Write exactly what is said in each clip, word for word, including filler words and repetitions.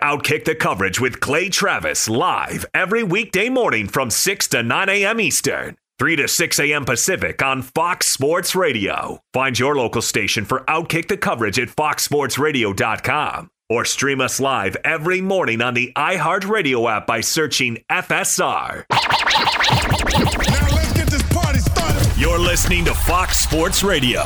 Outkick the Coverage with Clay Travis live every weekday morning from six to nine a.m. Eastern, three to six a.m. Pacific on Fox Sports Radio. Find your local station for Outkick the Coverage at fox sports radio dot com or stream us live every morning on the iHeartRadio app by searching F S R. Now let's get this party started. You're listening to Fox Sports Radio.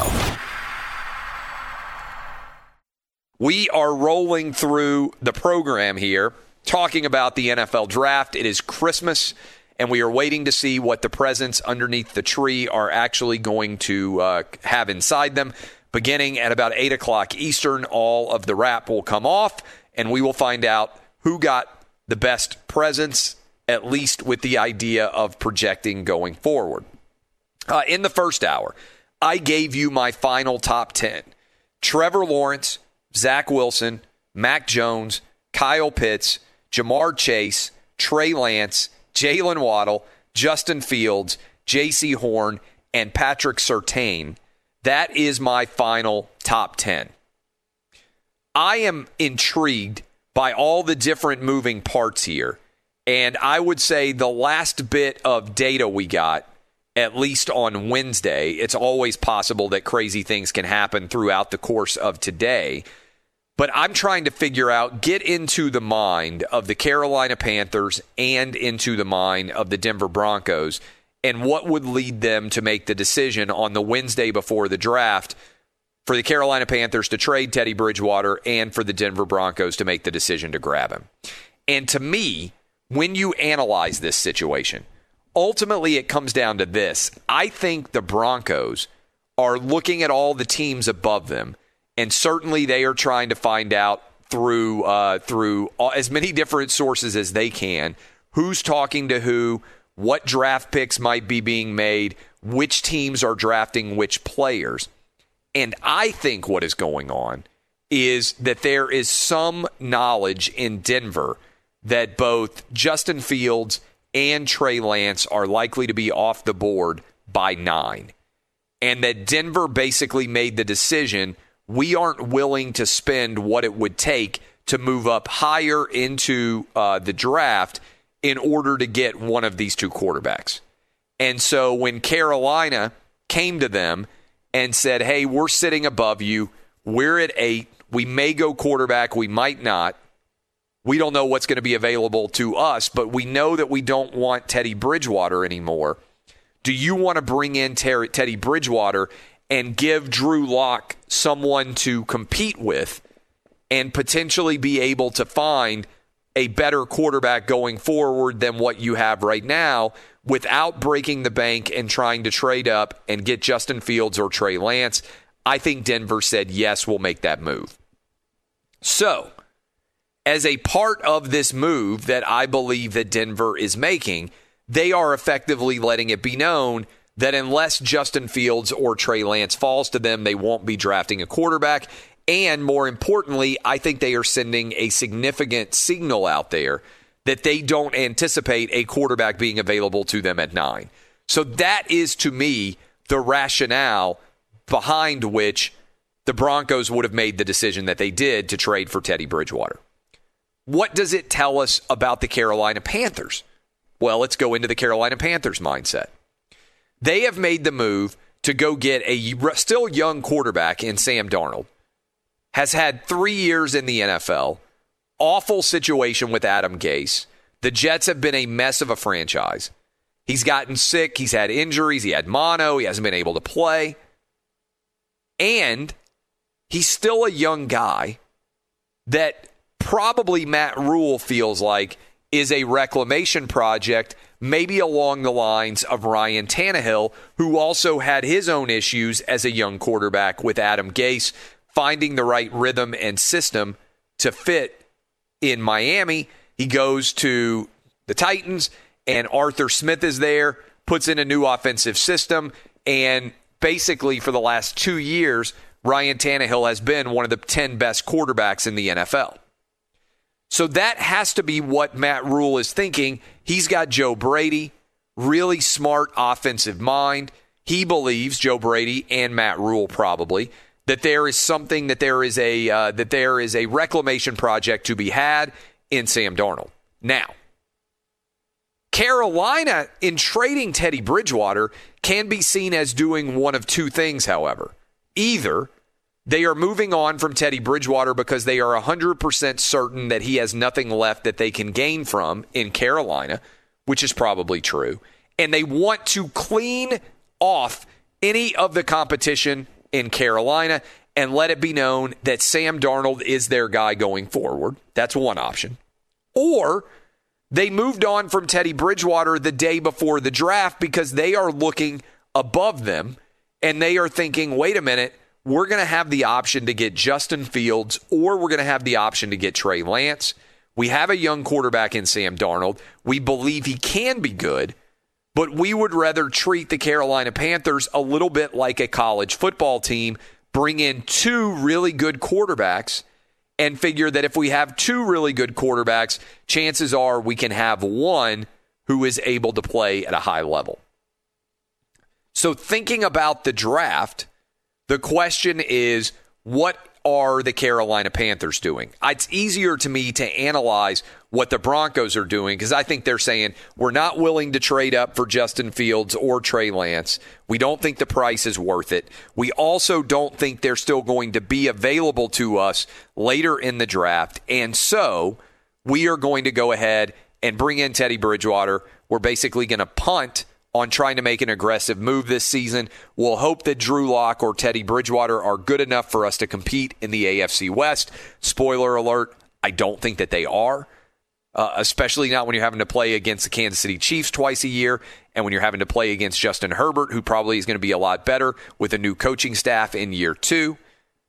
We are rolling through the program here, talking about the N F L draft. It is Christmas, and we are waiting to see what the presents underneath the tree are actually going to uh, have inside them. Beginning at about eight o'clock Eastern, all of the wrap will come off, and we will find out who got the best presents, at least with the idea of projecting going forward. Uh, in the first hour, I gave you my final top ten. Trevor Lawrence, Zach Wilson, Mac Jones, Kyle Pitts, Jamar Chase, Trey Lance, Jalen Waddle, Justin Fields, J C Horn, and Patrick Surtain. That is my final top ten. I am intrigued by all the different moving parts here, and I would say the last bit of data we got, at least on Wednesday, it's always possible that crazy things can happen throughout the course of today. But I'm trying to figure out, get into the mind of the Carolina Panthers and into the mind of the Denver Broncos, and what would lead them to make the decision on the Wednesday before the draft for the Carolina Panthers to trade Teddy Bridgewater and for the Denver Broncos to make the decision to grab him. And to me, when you analyze this situation, ultimately it comes down to this. I think the Broncos are looking at all the teams above them, and certainly they are trying to find out through uh, through as many different sources as they can who's talking to who, what draft picks might be being made, which teams are drafting which players. And I think what is going on is that there is some knowledge in Denver that both Justin Fields and Trey Lance are likely to be off the board by nine. And that Denver basically made the decision, we aren't willing to spend what it would take to move up higher into uh, the draft in order to get one of these two quarterbacks. And so when Carolina came to them and said, hey, we're sitting above you, we're at eight, we may go quarterback, we might not. We don't know what's going to be available to us, but we know that we don't want Teddy Bridgewater anymore. Do you want to bring in Ter- Teddy Bridgewater and give Drew Lock someone to compete with and potentially be able to find a better quarterback going forward than what you have right now without breaking the bank and trying to trade up and get Justin Fields or Trey Lance? I think Denver said, yes, we'll make that move. So, as a part of this move that I believe that Denver is making, they are effectively letting it be known that unless Justin Fields or Trey Lance falls to them, they won't be drafting a quarterback. And more importantly, I think they are sending a significant signal out there that they don't anticipate a quarterback being available to them at nine. So that is, to me, the rationale behind which the Broncos would have made the decision that they did to trade for Teddy Bridgewater. What does it tell us about the Carolina Panthers? Well, let's go into the Carolina Panthers mindset. They have made the move to go get a still young quarterback in Sam Darnold. Has had three years in the N F L. Awful situation with Adam Gase. The Jets have been a mess of a franchise. He's gotten sick. He's had injuries. He had mono. He hasn't been able to play. And he's still a young guy that probably Matt Rule feels like is a reclamation project, maybe along the lines of Ryan Tannehill, who also had his own issues as a young quarterback with Adam Gase, finding the right rhythm and system to fit in Miami. He goes to the Titans, and Arthur Smith is there, puts in a new offensive system, and basically for the last two years, Ryan Tannehill has been one of the ten best quarterbacks in the N F L. So that has to be what Matt Rule is thinking. He's got Joe Brady, really smart offensive mind. He believes, Joe Brady and Matt Rule probably, that there is something, that there is a uh, that there is a reclamation project to be had in Sam Darnold. Now, Carolina, in trading Teddy Bridgewater, can be seen as doing one of two things, however. Either they are moving on from Teddy Bridgewater because they are one hundred percent certain that he has nothing left that they can gain from in Carolina, which is probably true, and they want to clean off any of the competition in Carolina and let it be known that Sam Darnold is their guy going forward. That's one option. Or they moved on from Teddy Bridgewater the day before the draft because they are looking above them and they are thinking, wait a minute, we're going to have the option to get Justin Fields or we're going to have the option to get Trey Lance. We have a young quarterback in Sam Darnold. We believe he can be good, but we would rather treat the Carolina Panthers a little bit like a college football team, bring in two really good quarterbacks, and figure that if we have two really good quarterbacks, chances are we can have one who is able to play at a high level. So thinking about the draft, the question is, what are the Carolina Panthers doing? It's easier to me to analyze what the Broncos are doing because I think they're saying we're not willing to trade up for Justin Fields or Trey Lance. We don't think the price is worth it. We also don't think they're still going to be available to us later in the draft. And so we are going to go ahead and bring in Teddy Bridgewater. We're basically going to punt on trying to make an aggressive move this season. We'll hope that Drew Lock or Teddy Bridgewater are good enough for us to compete in the A F C West. Spoiler alert, I don't think that they are, uh, especially not when you're having to play against the Kansas City Chiefs twice a year and when you're having to play against Justin Herbert, who probably is going to be a lot better with a new coaching staff in year two.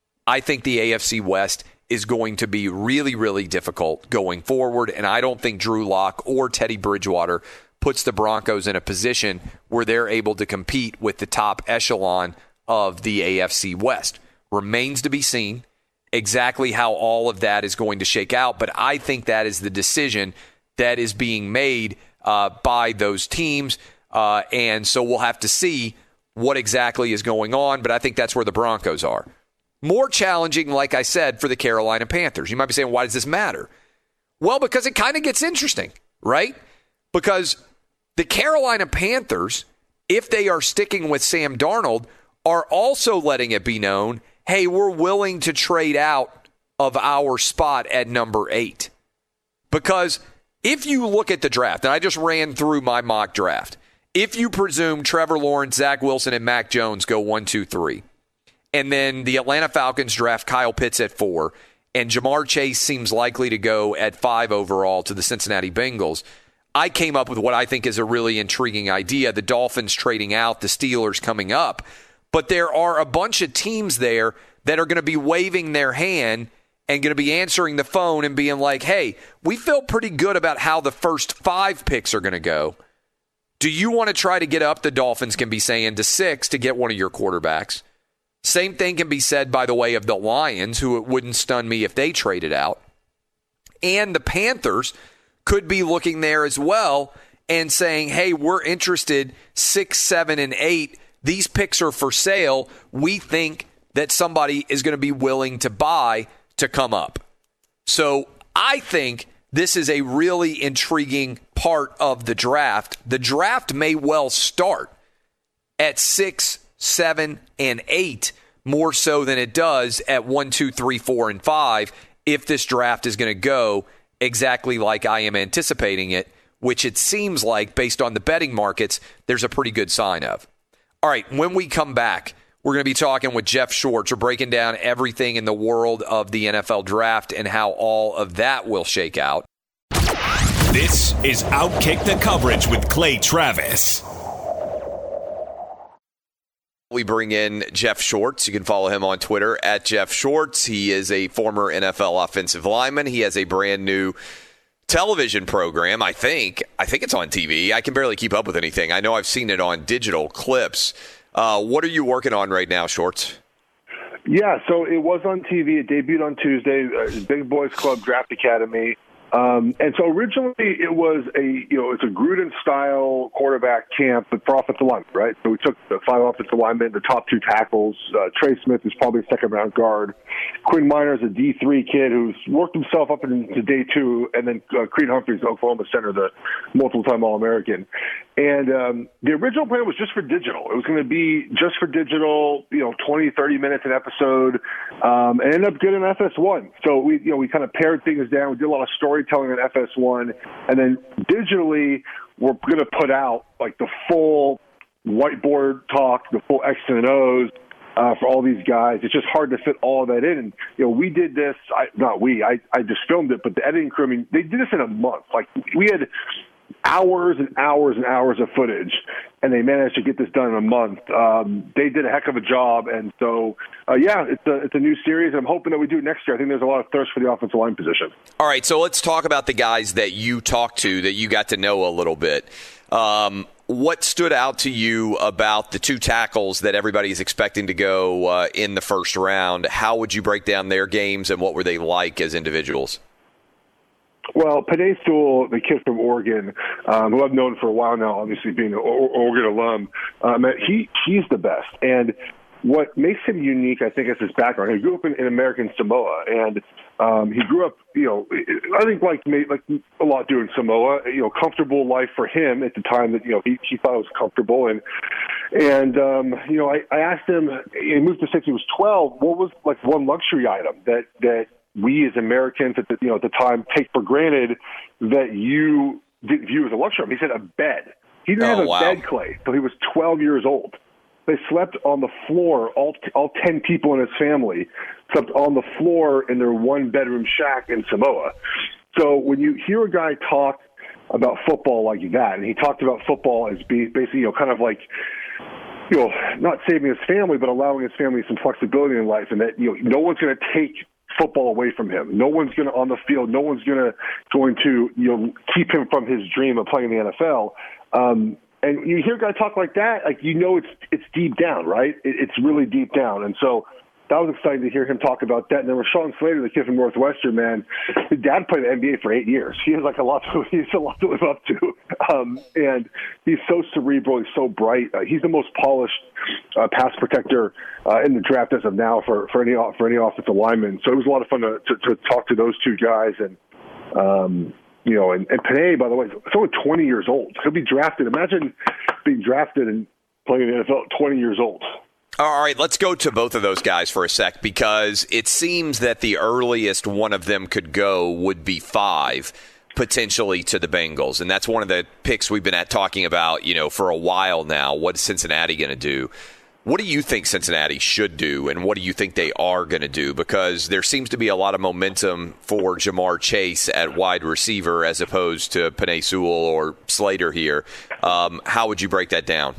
I think the A F C West is going to be really, really difficult going forward, and I don't think Drew Lock or Teddy Bridgewater puts the Broncos in a position where they're able to compete with the top echelon of the A F C West. Remains to be seen exactly how all of that is going to shake out, but I think that is the decision that is being made uh, by those teams, uh, and so we'll have to see what exactly is going on, but I think that's where the Broncos are. More challenging, like I said, for the Carolina Panthers. You might be saying, why does this matter? Well, because it kind of gets interesting, right? Because the Carolina Panthers, if they are sticking with Sam Darnold, are also letting it be known, hey, we're willing to trade out of our spot at number eight. Because if you look at the draft, and I just ran through my mock draft, if you presume Trevor Lawrence, Zach Wilson, and Mac Jones go one, two, three, and then the Atlanta Falcons draft Kyle Pitts at four, and Jamar Chase seems likely to go at five overall to the Cincinnati Bengals, I came up with what I think is a really intriguing idea, the Dolphins trading out, the Steelers coming up. But there are a bunch of teams there that are going to be waving their hand and going to be answering the phone and being like, hey, we feel pretty good about how the first five picks are going to go. Do you want to try to get up, the Dolphins can be saying, to six to get one of your quarterbacks? Same thing can be said, by the way, of the Lions, who it wouldn't stun me if they traded out. And the Panthers could be looking there as well and saying, hey, we're interested six, seven, and eight. These picks are for sale. We think that somebody is going to be willing to buy to come up. So I think this is a really intriguing part of the draft. The draft may well start at six, seven, and eight, more so than it does at one, two, three, four, and five, if this draft is going to go exactly like I am anticipating it, which it seems like, based on the betting markets, there's a pretty good sign of. All right, when we come back, we're going to be talking with Jeff Schwartz. We're breaking down everything in the world of the N F L draft and how all of that will shake out. This is Outkick the Coverage with Clay Travis. We bring in Jeff Schwartz. You can follow him on Twitter at Jeff Schwartz. He is a former N F L offensive lineman. He has a brand new television program, I think. I think it's on T V. I can barely keep up with anything. I know I've seen it on digital clips. Uh, what are you working on right now, Schwartz? Yeah, so it was on T V. It debuted on Tuesday. Uh, Big Boys Club Draft Academy. Um, and so originally it was a, you know, it's a Gruden-style quarterback camp, but for offensive linemen, right? So we took the five offensive linemen, the top two tackles. Uh, Trey Smith is probably a second-round guard. Quinn Miners, a D three kid who's worked himself up into day two, and then uh, Creed Humphreys, Oklahoma center, the multiple-time All-American. And um, the original plan was just for digital. It was going to be just for digital, you know, twenty, thirty minutes an episode, um, and ended up getting F S one. So we, you know, we kind of pared things down. We did a lot of storytelling on F S one, and then digitally, we're going to put out like the full whiteboard talk, the full X and O's uh, for all these guys. It's just hard to fit all of that in. And you know, we did this. I, not we. I, I just filmed it, but the editing crew. I mean, they did this in a month. Like we had hours and hours and hours of footage, and they managed to get this done in a month. Um, they did a heck of a job, and so, uh, yeah, it's a, it's a new series. I'm hoping that we do it next year. I think there's a lot of thirst for the offensive line position. All right, so let's talk about the guys that you talked to, that you got to know a little bit. Um, what stood out to you about the two tackles that everybody is expecting to go uh, in the first round? How would you break down their games, and what were they like as individuals? Well, Penei Sewell, the kid from Oregon, um, who I've known for a while now, obviously being an Oregon alum, um, he he's the best. And what makes him unique, I think, is his background. He grew up in, in American Samoa, and um, he grew up, you know, I think like like a lot do in Samoa, you know, comfortable life for him at the time that, you know, he, he thought it was comfortable. And, and um, you know, I, I asked him, he moved to six, he was twelve, what was like one luxury item that, that, we as Americans at the, you know, at the time take for granted that you didn't view as a luxury. He said a bed. He didn't oh, have a wow. bed, Clay, until he was twelve years old. They slept on the floor, all all ten people in his family slept on the floor in their one-bedroom shack in Samoa. So when you hear a guy talk about football like that, and he talked about football as being basically, you know, kind of like, you know, not saving his family, but allowing his family some flexibility in life, and that, you know, no one's going to take football away from him. No one's going to on the field. No one's going to going to you know keep him from his dream of playing in the N F L. Um, and when you hear a guy talk like that, like you know it's it's deep down, right? It, it's really deep down. And so that was exciting to hear him talk about that. And then Rashawn Slater, the kid from Northwestern, man, his dad played in the N B A for eight years. He has like a lot to he's a lot to live up to. Um, and he's so cerebral. He's so bright. Uh, he's the most polished uh, pass protector uh, in the draft as of now for, for any for any offensive lineman. So it was a lot of fun to, to, to talk to those two guys. And um, you know, and, and Penei, by the way, is only twenty years old. He'll be drafted. Imagine being drafted and playing in the N F L at twenty years old. All right, let's go to both of those guys for a sec, because it seems that the earliest one of them could go would be five, potentially to the Bengals. And that's one of the picks we've been at talking about, you know, for a while now. What is Cincinnati going to do? What do you think Cincinnati should do, and what do you think they are going to do? Because there seems to be a lot of momentum for Jamar Chase at wide receiver as opposed to Penei Sewell or Slater here. Um, how would you break that down?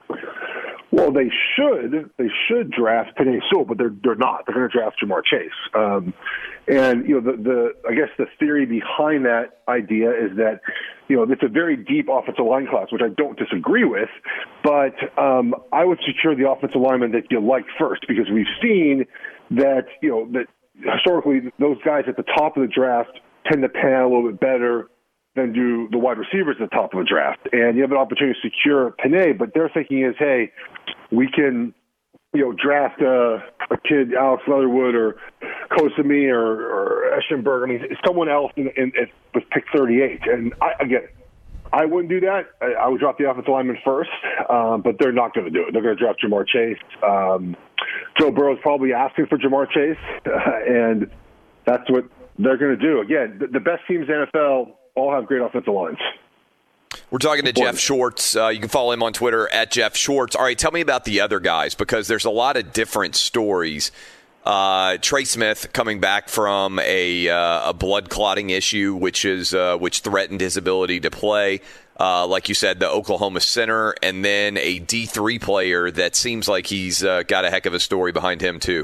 Well, they should. They should draft Penei Sewell, but they're they're not. They're going to draft Jamar Chase. Um, and you know, the the I guess the theory behind that idea is that, you know, it's a very deep offensive line class, which I don't disagree with. But um, I would secure the offensive lineman that you like first, because we've seen that, you know, that historically those guys at the top of the draft tend to pan a little bit better than do the wide receivers at the top of the draft. And you have an opportunity to secure Penei, but their thinking is, hey, we can, you know, draft a, a kid, Alex Leatherwood or Kosemi or, or Eschenberg. I mean, someone else in, in, in, with pick thirty-eight. And I, again, I wouldn't do that. I, I would drop the offensive lineman first, um, but they're not going to do it. They're going to draft Jamar Chase. Um, Joe Burrow's probably asking for Jamar Chase, uh, and that's what they're going to do. Again, the, the best teams in the N F L all have great offensive lines. We're talking to Jeff Schwartz. Uh, you can follow him on Twitter at Jeff Schwartz. All right, tell me about the other guys, because there's a lot of different stories. Uh, Trey Smith coming back from a, uh, a blood clotting issue, which is uh, which threatened his ability to play. Uh, like you said, the Oklahoma center, and then a D three player that seems like he's uh, got a heck of a story behind him too.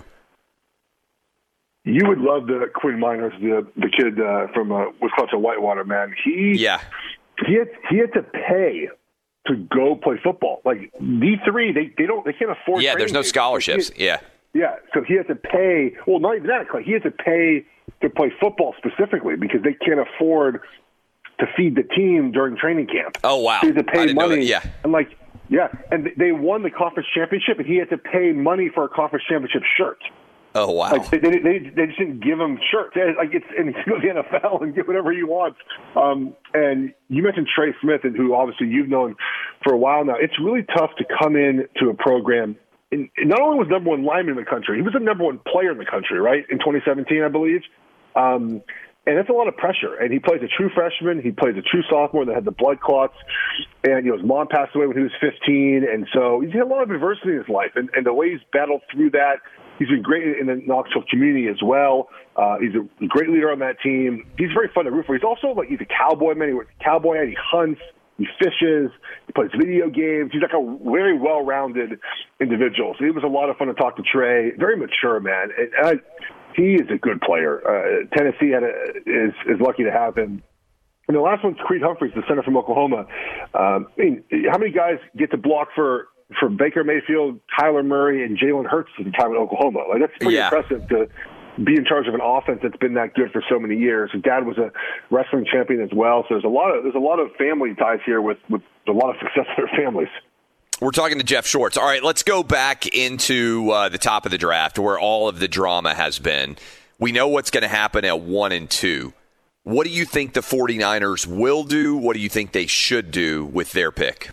You would love the Quinn Miners, the the kid uh, from uh, Wisconsin Whitewater, man. He yeah. He had he had to pay to go play football. Like D three, they they don't they can't afford. Yeah, there's no days. scholarships. Had, yeah, yeah. So he had to pay. Well, not even that. Like he had to pay to play football specifically because they can't afford to feed the team during training camp. Oh, wow. They had to pay I didn't money. know that. Yeah. And like, yeah, and they won the conference championship, and he had to pay money for a conference championship shirt. Oh, wow. Like they, they, they, they just didn't give him shirts. Like it's, and he can go to the N F L and get whatever he wants. Um, and you mentioned Trey Smith, and who obviously you've known for a while now. It's really tough to come in to a program. And not only was number one lineman in the country, he was the number one player in the country, right, in twenty seventeen, I believe. Um, and that's a lot of pressure. And he plays a true freshman. He plays a true sophomore that had the blood clots. And, you know, his mom passed away when he was fifteen. And so he's had a lot of adversity in his life. And, and the way he's battled through that, he's been great in the Knoxville community as well. Uh, he's a great leader on that team. He's very fun to root for. He's also like he's a cowboy man. He works a cowboy hat. He hunts. He fishes. He plays video games. He's like a very well-rounded individual. So it was a lot of fun to talk to Trey. Very mature, man. And I, he is a good player. Uh, Tennessee had a, is is lucky to have him. And the last one's Creed Humphreys, the center from Oklahoma. Um, I mean, how many guys get to block for? for Baker Mayfield, Kyler Murray, and Jalen Hurts at the time in Oklahoma? Like that's pretty yeah. impressive to be in charge of an offense that's been that good for so many years. His dad was a wrestling champion as well, so there's a lot of there's a lot of family ties here with, with a lot of success in their families. We're talking to Jeff Shorts. All right, let's go back into uh, the top of the draft where all of the drama has been. We know what's going to happen at one and two. What do you think the 49ers will do? What do you think they should do with their pick?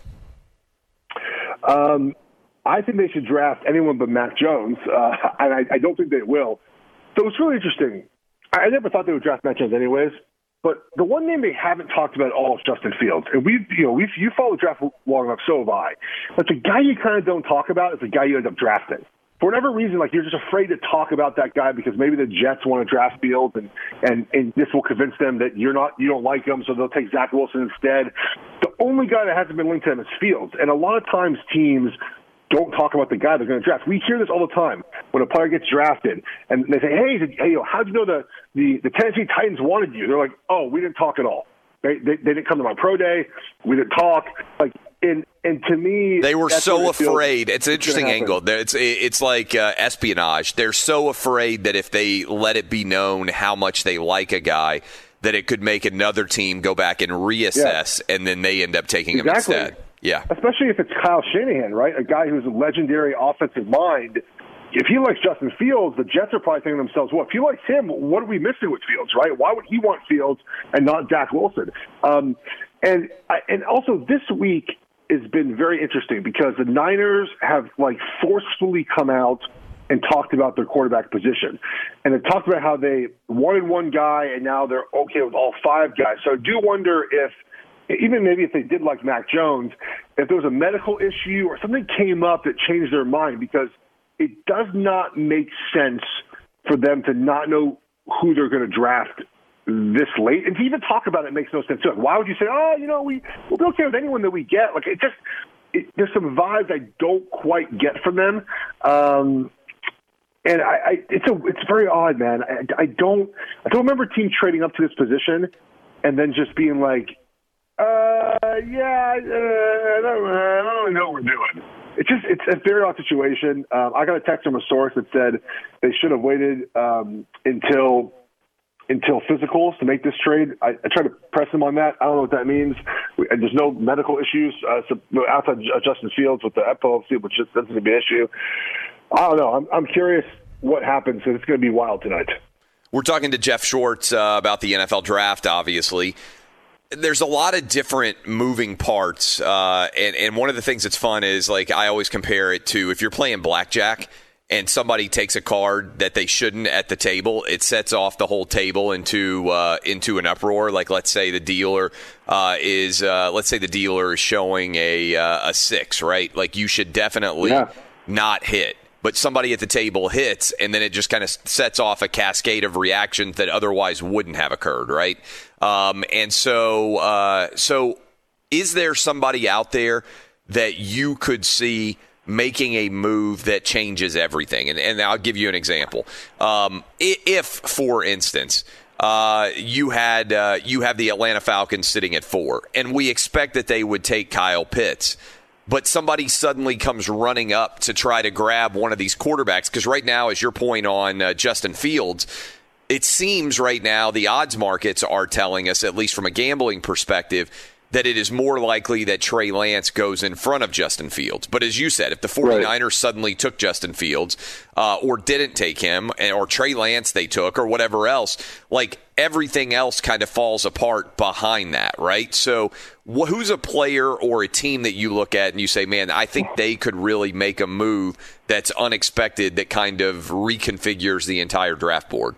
Um, I think they should draft anyone but Mac Jones, uh, and I, I don't think they will. So it's really interesting. I never thought they would draft Mac Jones anyways, but the one name they haven't talked about at all is Justin Fields. And we've, you know, we've, you follow the draft long enough, so have I. But the guy you kind of don't talk about is the guy you end up drafting. For whatever reason, like you're just afraid to talk about that guy because maybe the Jets want to draft Fields, and, and, and this will convince them that you're not you don't like him, so they'll take Zach Wilson instead. The only guy that hasn't been linked to him is Fields, and a lot of times teams don't talk about the guy they're going to draft. We hear this all the time when a player gets drafted, and they say, "Hey, hey, you know, how'd you know the, the the Tennessee Titans wanted you?" They're like, "Oh, we didn't talk at all. They they, they didn't come to my pro day. We didn't talk." Like. And, and to me, they were so it afraid. It's an interesting angle. It's it's like uh, espionage. They're so afraid that if they let it be known how much they like a guy, that it could make another team go back and reassess, yeah. and then they end up taking exactly. him instead. Yeah, especially if it's Kyle Shanahan, right? A guy who's a legendary offensive mind. If he likes Justin Fields, the Jets are probably thinking to themselves, well, if he likes him, what are we missing with Fields, right? Why would he want Fields and not Zach Wilson? Um, and and also this week has been very interesting because the Niners have like forcefully come out and talked about their quarterback position. And they talked about how they wanted one guy and now they're okay with all five guys. So I do wonder if, even maybe if they did like Mac Jones, if there was a medical issue or something came up that changed their mind, because it does not make sense for them to not know who they're going to draft this late, and to even talk about it makes no sense. Like, why would you say, "Oh, you know, we we'll be okay with anyone that we get"? Like, it just it, there's some vibes I don't quite get from them, um, and I, I it's a it's very odd, man. I, I don't I don't remember teams trading up to this position and then just being like, "Uh, yeah, uh, I don't, I don't really know what we're doing." It's just it's a very odd situation. Um, I got a text from a source that said they should have waited um, until. until physicals to make this trade. I, I try to press them on that. I don't know what that means. We, and there's no medical issues uh, so, outside Justin Fields with the epilepsy, which just doesn't be an issue. I don't know. I'm, I'm curious what happens, and it's going to be wild tonight. We're talking to Jeff Shorts uh, about the N F L draft, obviously. There's a lot of different moving parts, uh, and, and one of the things that's fun is, like, I always compare it to if you're playing blackjack and somebody takes a card that they shouldn't at the table, it sets off the whole table into uh, into an uproar. Like, let's say the dealer uh, is uh, let's say the dealer is showing a uh, a six, right? Like, you should definitely yeah. not hit. But somebody at the table hits, and then it just kind of sets off a cascade of reactions that otherwise wouldn't have occurred, right? Um, and so, uh, so is there somebody out there that you could see making a move that changes everything? And, and I'll give you an example. Um, if, for instance, uh, you had uh, you have the Atlanta Falcons sitting at four, and we expect that they would take Kyle Pitts, but somebody suddenly comes running up to try to grab one of these quarterbacks, because right now, as your point on uh, Justin Fields, it seems right now the odds markets are telling us, at least from a gambling perspective, that it is more likely that Trey Lance goes in front of Justin Fields. But as you said, if the 49ers right. suddenly took Justin Fields uh, or didn't take him, or Trey Lance they took, or whatever else, like everything else kind of falls apart behind that, right? So wh- who's a player or a team that you look at and you say, man, I think they could really make a move that's unexpected that kind of reconfigures the entire draft board?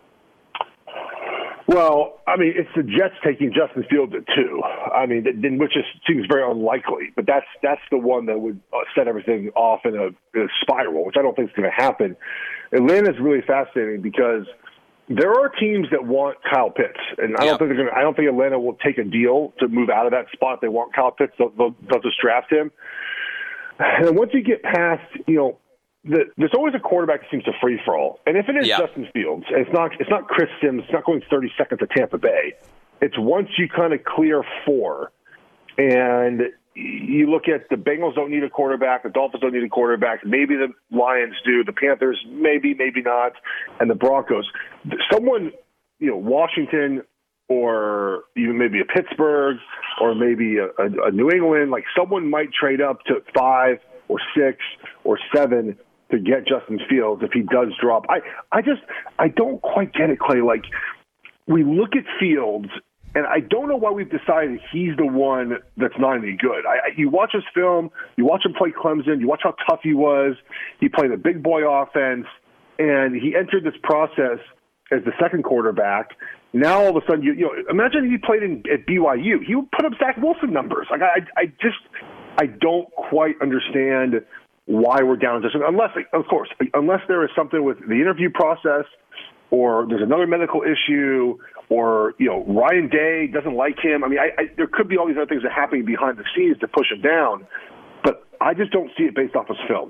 Well, I mean, it's the Jets taking Justin Fields at two. I mean, which is, seems very unlikely, but that's that's the one that would set everything off in a, in a spiral, which I don't think is going to happen. Atlanta's really fascinating because there are teams that want Kyle Pitts, and I yep. don't think they're going. I don't think Atlanta will take a deal to move out of that spot. They want Kyle Pitts; they'll, they'll, they'll just draft him. And once you get past, you know. The, there's always a quarterback that seems to free for all, and if it is yeah. Justin Fields, and it's not it's not Chris Sims, it's not going thirty seconds to Tampa Bay. It's once you kind of clear four, and you look at the Bengals don't need a quarterback, the Dolphins don't need a quarterback, maybe the Lions do, the Panthers maybe, maybe not, and the Broncos. Someone, you know, Washington or even maybe a Pittsburgh or maybe a, a, a New England, like someone might trade up to five or six or seven to get Justin Fields if he does drop. I, I just I don't quite get it, Clay. Like, we look at Fields, and I don't know why we've decided he's the one that's not any good. I, I, you watch his film, you watch him play Clemson, you watch how tough he was. He played a big boy offense, and he entered this process as the second quarterback. Now all of a sudden, you, you know, imagine if he played in, at B Y U. He would put up Zach Wilson numbers. Like I, I just I don't quite understand why we're down this, unless, of course, unless there is something with the interview process, or there's another medical issue, or you know Ryan Day doesn't like him. I mean, I, I, there could be all these other things that are happening behind the scenes to push him down, but I just don't see it based off his film.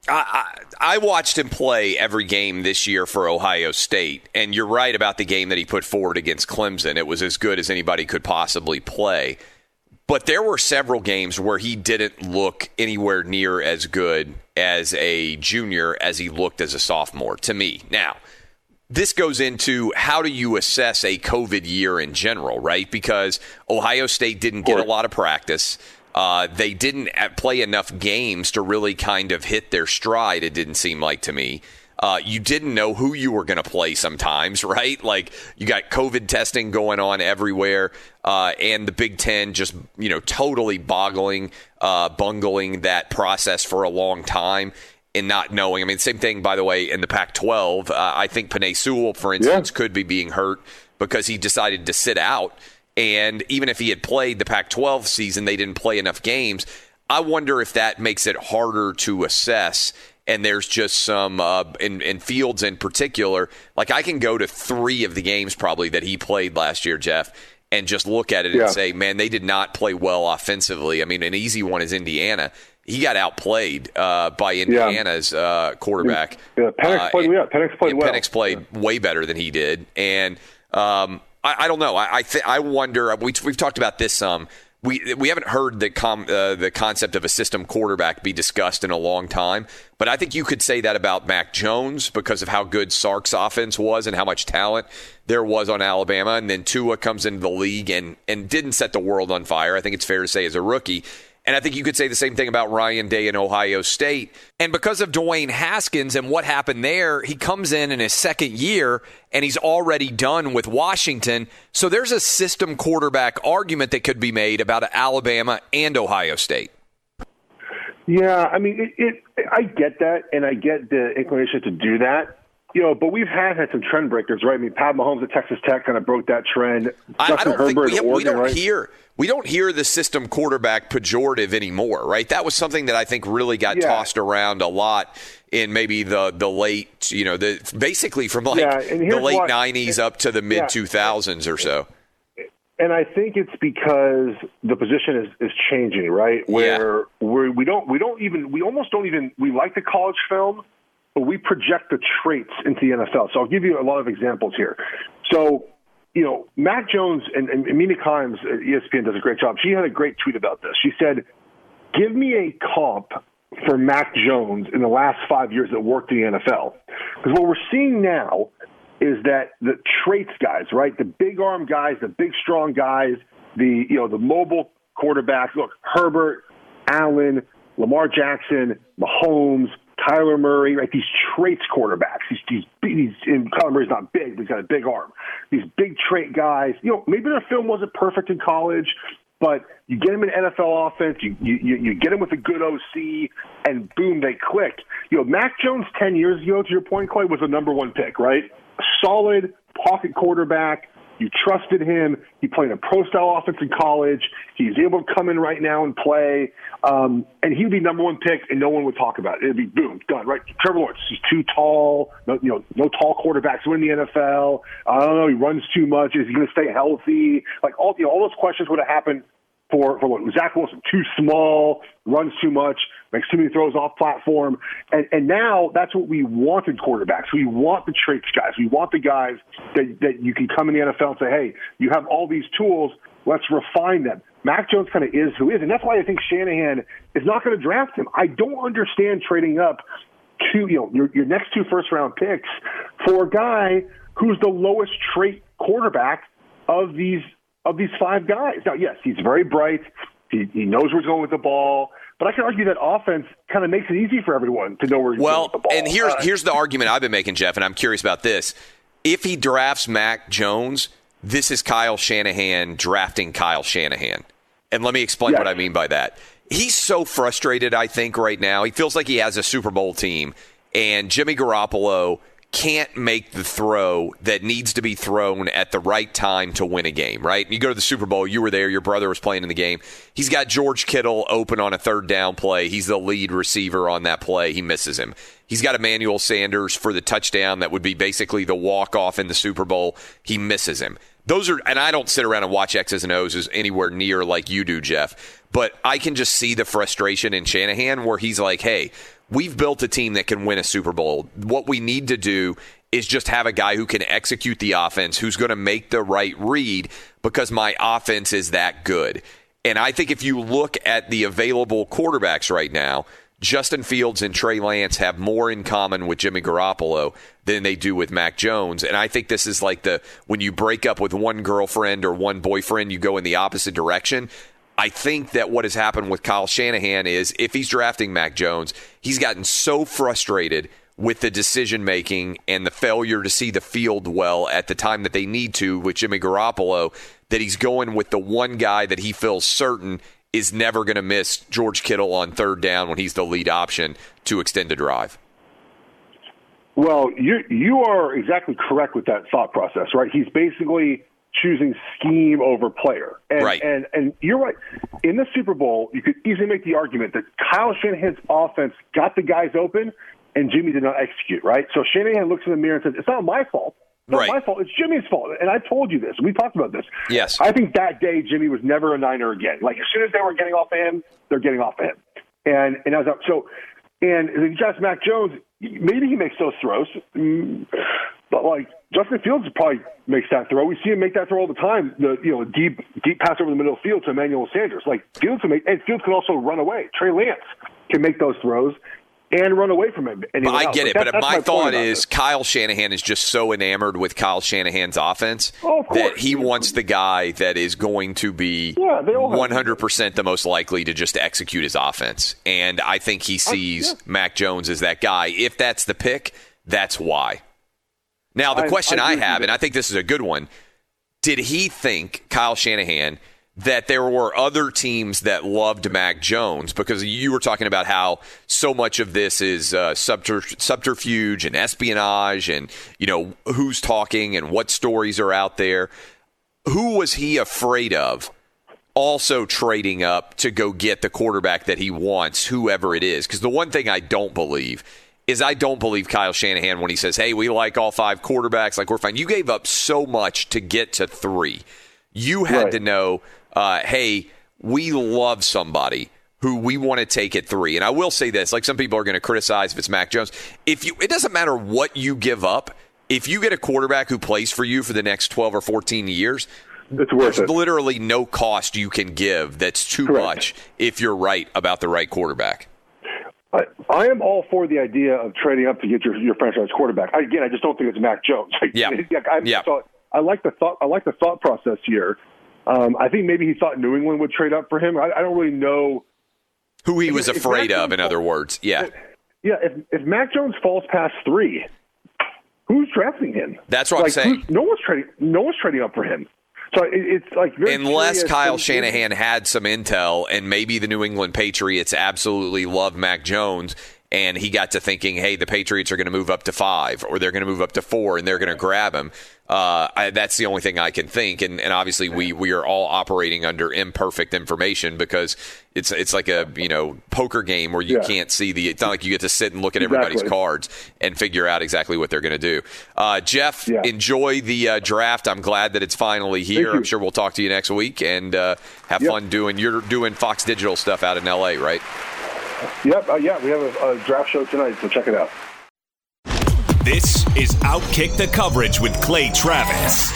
I, I, I watched him play every game this year for Ohio State, and you're right about the game that he put forward against Clemson. It was as good as anybody could possibly play. But there were several games where he didn't look anywhere near as good as a junior as he looked as a sophomore, to me. Now, this goes into how do you assess a COVID year in general, right? Because Ohio State didn't get a lot of practice. Uh, they didn't play enough games to really kind of hit their stride, it didn't seem like to me. Uh, you didn't know who you were going to play sometimes, right? Like, you got COVID testing going on everywhere, uh, and the Big Ten just, you know, totally boggling, uh, bungling that process for a long time and not knowing. I mean, same thing, by the way, in the Pac twelve. Uh, I think Penei Sewell, for instance, yeah. could be being hurt because he decided to sit out. And even if he had played the Pac twelve season, they didn't play enough games. I wonder if that makes it harder to assess. And there's just some, uh, in, in Fields in particular, like I can go to three of the games probably that he played last year, Jeff, and just look at it yeah. and say, man, they did not play well offensively. I mean, an easy one is Indiana. He got outplayed uh, by Indiana's yeah. uh, quarterback. Yeah, Penix played, uh, yeah, Penix played yeah, well. Penix played yeah. way better than he did. And um, I, I don't know. I I, th- I wonder, we, we've talked about this some. Um, We we haven't heard the com, uh, the concept of a system quarterback be discussed in a long time, but I think you could say that about Mac Jones because of how good Sark's offense was and how much talent there was on Alabama. And then Tua comes into the league and, and didn't set the world on fire, I think it's fair to say, as a rookie. And I think you could say the same thing about Ryan Day in Ohio State. And because of Dwayne Haskins and what happened there, he comes in in his second year, and he's already done with Washington. So there's a system quarterback argument that could be made about Alabama and Ohio State. Yeah, I mean, it, it, I get that, and I get the inclination to do that. You know, but we've had, had some trend breakers, right? I mean, Pat Mahomes at Texas Tech kind of broke that trend. I, I don't Herbert think we, have, Oregon, we don't right? hear we don't hear the system quarterback pejorative anymore, right? That was something that I think really got yeah. tossed around a lot in maybe the the late, you know, the basically from like yeah, the late what, nineties up to the mid two thousands yeah. or so. And I think it's because the position is, is changing, right? Where yeah. we we don't we don't even we almost don't even we like the college film, but we project the traits into the N F L. So I'll give you a lot of examples here. So, you know, Mac Jones and, and Mina Kimes at E S P N does a great job. She had a great tweet about this. She said, give me a comp for Mac Jones in the last five years that worked in the N F L. Because what we're seeing now is that the traits guys, right? The big arm guys, the big strong guys, the you know the mobile quarterbacks. Look, Herbert, Allen, Lamar Jackson, Mahomes, Kyler Murray, right? These traits quarterbacks. These these, these and Kyler Murray's not big, but he's got a big arm. These big trait guys. You know, maybe their film wasn't perfect in college, but you get them in N F L offense, you you you get them with a good O C, and boom, they click. You know, Mac Jones ten years ago, to your point, Clay, was the number one pick, right? Solid pocket quarterback. You trusted him. He played a pro-style offense in college. He's able to come in right now and play. Um, and he would be number one pick, and no one would talk about it. It would be, boom, done, right? Trevor Lawrence, he's too tall. No, you know, no tall quarterbacks win the N F L. I don't know, he runs too much. Is he going to stay healthy? Like, all, you know, all those questions would have happened for, for what? Zach Wilson, too small, runs too much, makes too many throws off platform. And, and now that's what we want in quarterbacks. We want the traits guys. We want the guys that, that you can come in the N F L and say, hey, you have all these tools, let's refine them. Mac Jones kind of is who is, and that's why I think Shanahan is not going to draft him. I don't understand trading up two, you know, your, your next two first-round picks for a guy who's the lowest trait quarterback of these of these five guys. Now, yes, he's very bright. He, he knows where he's going with the ball. But I can argue that offense kind of makes it easy for everyone to know where he's well, going with the ball. And here's, uh, here's the argument I've been making, Jeff, and I'm curious about this. If he drafts Mac Jones, this is Kyle Shanahan drafting Kyle Shanahan. And let me explain yes. what I mean by that. He's so frustrated, I think, right now. He feels like he has a Super Bowl team, and Jimmy Garoppolo can't make the throw that needs to be thrown at the right time to win a game, right? You go to the Super Bowl, you were there, your brother was playing in the game. He's got George Kittle open on a third down play. He's the lead receiver on that play. He misses him. He's got Emmanuel Sanders for the touchdown that would be basically the walk-off in the Super Bowl. He misses him. Those are, and I don't sit around and watch X's and O's anywhere near like you do, Jeff, but I can just see the frustration in Shanahan where he's like, hey, we've built a team that can win a Super Bowl. What we need to do is just have a guy who can execute the offense, who's going to make the right read because my offense is that good. And I think if you look at the available quarterbacks right now, Justin Fields and Trey Lance have more in common with Jimmy Garoppolo than they do with Mac Jones. And I think this is like the when you break up with one girlfriend or one boyfriend, you go in the opposite direction. I think that what has happened with Kyle Shanahan is if he's drafting Mac Jones, he's gotten so frustrated with the decision-making and the failure to see the field well at the time that they need to with Jimmy Garoppolo that he's going with the one guy that he feels certain is never going to miss George Kittle on third down when he's the lead option to extend a drive. Well, you you are exactly correct with that thought process, right? He's basically choosing scheme over player. And, right. and and you're right. In the Super Bowl, you could easily make the argument that Kyle Shanahan's offense got the guys open and Jimmy did not execute, right? So Shanahan looks in the mirror and says, it's not my fault. It's not right. my fault. It's Jimmy's fault. And I told you this. We talked about this. Yes. I think that day Jimmy was never a Niner again. Like, as soon as they were getting off of him, they're getting off of him. And and I was up. So, and if you ask Mac Jones, maybe he makes those throws. But, like, Justin Fields probably makes that throw. We see him make that throw all the time, the you know deep deep pass over the middle of the field to Emmanuel Sanders. Like, Fields can make, and Fields can also run away. Trey Lance can make those throws and run away from him. But I get it, that, but my, my thought is this. Kyle Shanahan is just so enamored with Kyle Shanahan's offense oh, that he wants the guy that is going to be yeah, one hundred percent the most likely to just execute his offense. And I think he sees I, yeah. Mac Jones as that guy. If that's the pick, that's why. Now, the I, question I, I have, and I think this is a good one, did he think, Kyle Shanahan, that there were other teams that loved Mac Jones? Because you were talking about how so much of this is uh, subter- subterfuge and espionage and, you know, who's talking and what stories are out there. Who was he afraid of also trading up to go get the quarterback that he wants, whoever it is? Because the one thing I don't believe is I don't believe Kyle Shanahan when he says, hey, we like all five quarterbacks, like we're fine. You gave up so much to get to three. You had right. to know, uh, hey, we love somebody who we want to take at three. And I will say this, like some people are going to criticize if it's Mac Jones. If you, it doesn't matter what you give up. If you get a quarterback who plays for you for the next twelve or fourteen years, it's worth there's it. Literally no cost you can give that's too Correct. much if you're right about the right quarterback. I, I am all for the idea of trading up to get your, your franchise quarterback. I, again, I just don't think it's Mac Jones. Yeah. I, yeah. So I like the thought. I like the thought process here. Um, I think maybe he thought New England would trade up for him. I, I don't really know who he was if, afraid if of. In other words, yeah, yeah. If if Mac Jones falls past three, who's drafting him? That's what like, I'm saying. No one's trading. No one's trading up for him. So it, it's like very unless curious. Kyle Shanahan had some intel, and maybe the New England Patriots absolutely love Mac Jones, and he got to thinking, hey, the Patriots are going to move up to five, or they're going to move up to four, and they're going to grab him. Uh, I, that's the only thing I can think, and, and obviously we, we are all operating under imperfect information because it's it's like a you know poker game where you yeah. can't see the. It's not like you get to sit and look at exactly. everybody's cards and figure out exactly what they're going to do. Uh, Jeff, yeah. enjoy the uh, draft. I'm glad that it's finally here. I'm sure we'll talk to you next week and uh, have yep. fun doing. You're doing Fox Digital stuff out in L A, right? Yep. Uh, yeah, we have a, a draft show tonight, so check it out. This is Outkick the Coverage with Clay Travis.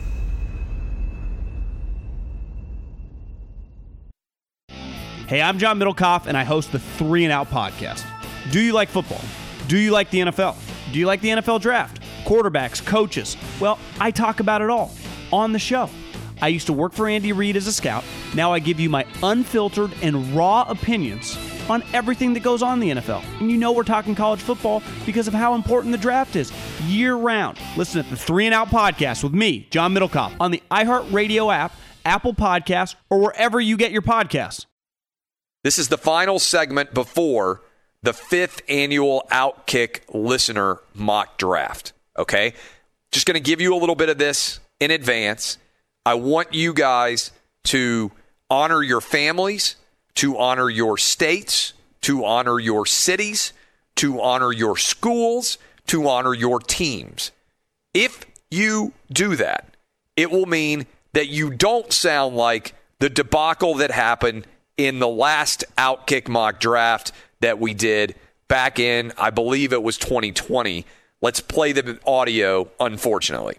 Hey, I'm John Middlecoff, and I host the Three and Out podcast. Do you like football? Do you like the N F L? Do you like the N F L draft? Quarterbacks, coaches? Well, I talk about it all on the show. I used to work for Andy Reid as a scout. Now I give you my unfiltered and raw opinions on everything that goes on in the N F L. And you know we're talking college football because of how important the draft is year-round. Listen to the Three and Out podcast with me, John Middlecoff, on the iHeartRadio app, Apple Podcasts, or wherever you get your podcasts. This is the final segment before the fifth annual Outkick listener mock draft, okay? Just going to give you a little bit of this in advance. I want you guys to honor your families, to honor your states, to honor your cities, to honor your schools, to honor your teams. If you do that, it will mean that you don't sound like the debacle that happened in the last Outkick mock draft that we did back in, I believe it was twenty twenty. Let's play the audio, unfortunately.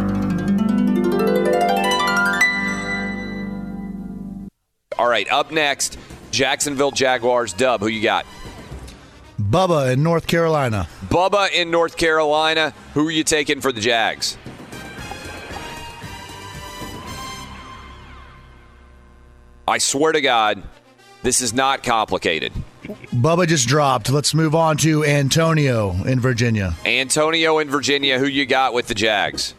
All right, up next, Jacksonville Jaguars. Dub, who you got? Bubba in North Carolina. Bubba in North Carolina. Who are you taking for the Jags? I swear to God, this is not complicated. Bubba just dropped. Let's move on to Antonio in Virginia. Antonio in Virginia. Who you got with the Jags?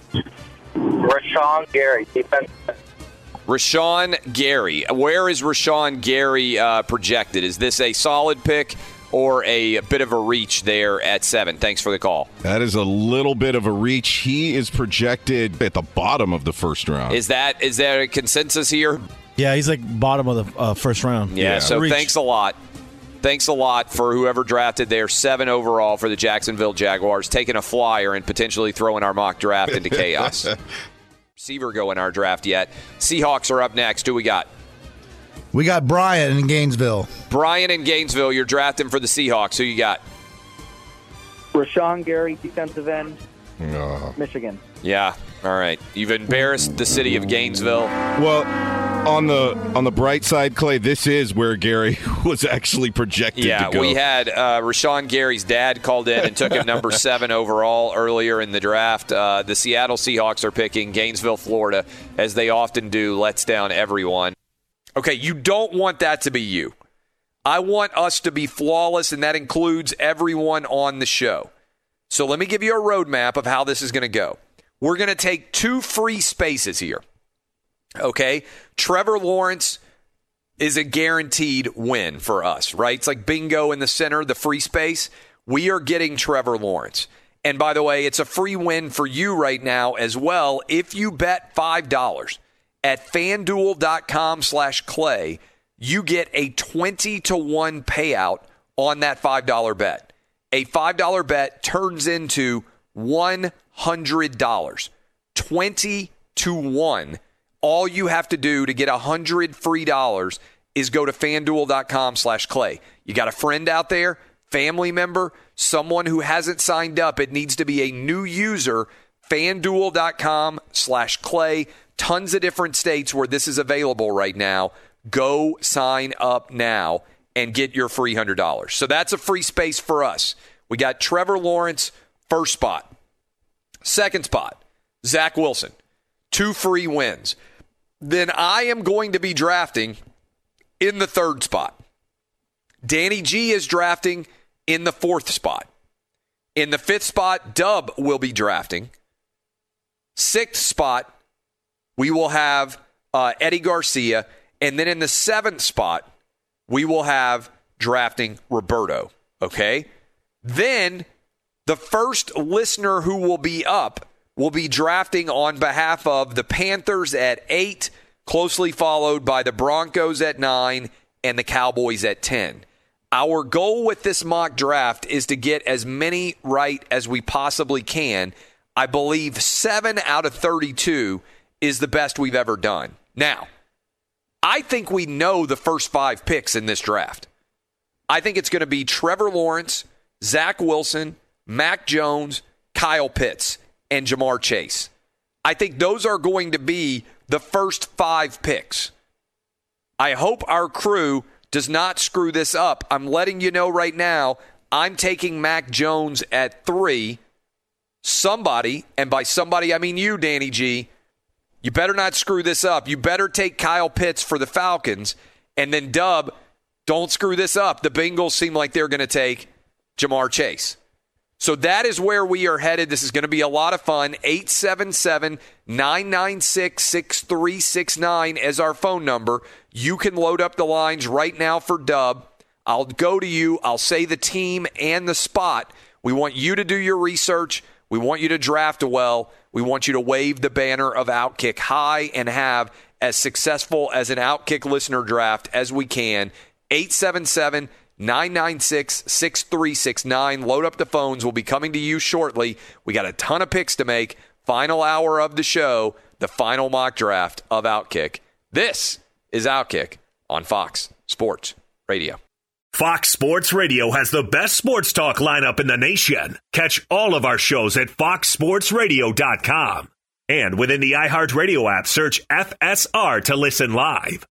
Rashawn Gary, defense. Rashawn Gary. Where is Rashawn Gary uh, projected? Is this a solid pick or a bit of a reach there at seven? Thanks for the call. That is a little bit of a reach. He is projected at the bottom of the first round. Is that is there a consensus here? Yeah, he's like bottom of the uh, first round. Yeah, Yeah. so Reach. thanks a lot. Thanks a lot for whoever drafted there. Seven overall for the Jacksonville Jaguars, taking a flyer and potentially throwing our mock draft into chaos. Receiver go in our draft yet. Seahawks are up next. Who we got? We got Brian in Gainesville. Brian in Gainesville. You're drafting for the Seahawks. Who you got? Rashawn Gary, defensive end, Uh, Michigan. Yeah. All right. You've embarrassed the city of Gainesville. well, on the on the bright side, Clay, this is where Gary was actually projected Yeah, to go. we had uh, Rashawn Gary's dad called in and took him number seven overall earlier in the draft. Uh, the Seattle Seahawks are picking Gainesville, Florida, as they often do, lets down everyone. Okay, you don't want that to be you. I want us to be flawless, and that includes everyone on the show. So let me give you a roadmap of how this is going to go. We're going to take two free spaces here. Okay? Trevor Lawrence is a guaranteed win for us, right? It's like bingo in the center, the free space. We are getting Trevor Lawrence. And by the way, it's a free win for you right now as well. If you bet five dollars at FanDuel.com slash Clay, you get a twenty to one payout on that five dollar bet. A five dollar bet turns into one hundred dollars. twenty to one. All you have to do to get one hundred free dollars is go to FanDuel.com slash Clay. You got a friend out there, family member, someone who hasn't signed up. It needs to be a new user. FanDuel.com slash Clay. Tons of different states where this is available right now. Go sign up now and get your free one hundred dollars. So that's a free space for us. We got Trevor Lawrence, first spot. Second spot, Zach Wilson, two free wins. Then I am going to be drafting in the third spot. Danny G is drafting in the fourth spot. In the fifth spot, Dub will be drafting. Sixth spot, we will have uh, Eddie Garcia. And then in the seventh spot, we will have drafting Roberto. Okay? Then the first listener who will be up will be drafting on behalf of the Panthers at eight, closely followed by the Broncos at nine and the Cowboys at ten. Our goal with this mock draft is to get as many right as we possibly can. I believe seven out of thirty-two is the best we've ever done. Now, I think we know the first five picks in this draft. I think it's going to be Trevor Lawrence, Zach Wilson, Mac Jones, Kyle Pitts, and Jamar Chase. I think those are going to be the first five picks. I hope our crew does not screw this up. I'm letting you know right now, I'm taking Mac Jones at three. Somebody, and by somebody I mean you, Danny G, you better not screw this up. You better take Kyle Pitts for the Falcons. And then Dub, don't screw this up. The Bengals seem like they're going to take Jamar Chase. So that is where we are headed. This is going to be a lot of fun. eight seven seven, nine nine six, six three six nine as our phone number. You can load up the lines right now for Dub. I'll go to you. I'll say the team and the spot. We want you to do your research. We want you to draft well. We want you to wave the banner of Outkick high and have as successful as an Outkick listener draft as we can. eight seven seven, nine nine six, six three six nine. Load up the phones. We'll be coming to you shortly. We got a ton of picks to make. Final hour of the show, the final mock draft of Outkick. This is Outkick on Fox Sports Radio. Fox Sports Radio has the best sports talk lineup in the nation. Catch all of our shows at fox sports radio dot com. And within the iHeartRadio app, search F S R to listen live.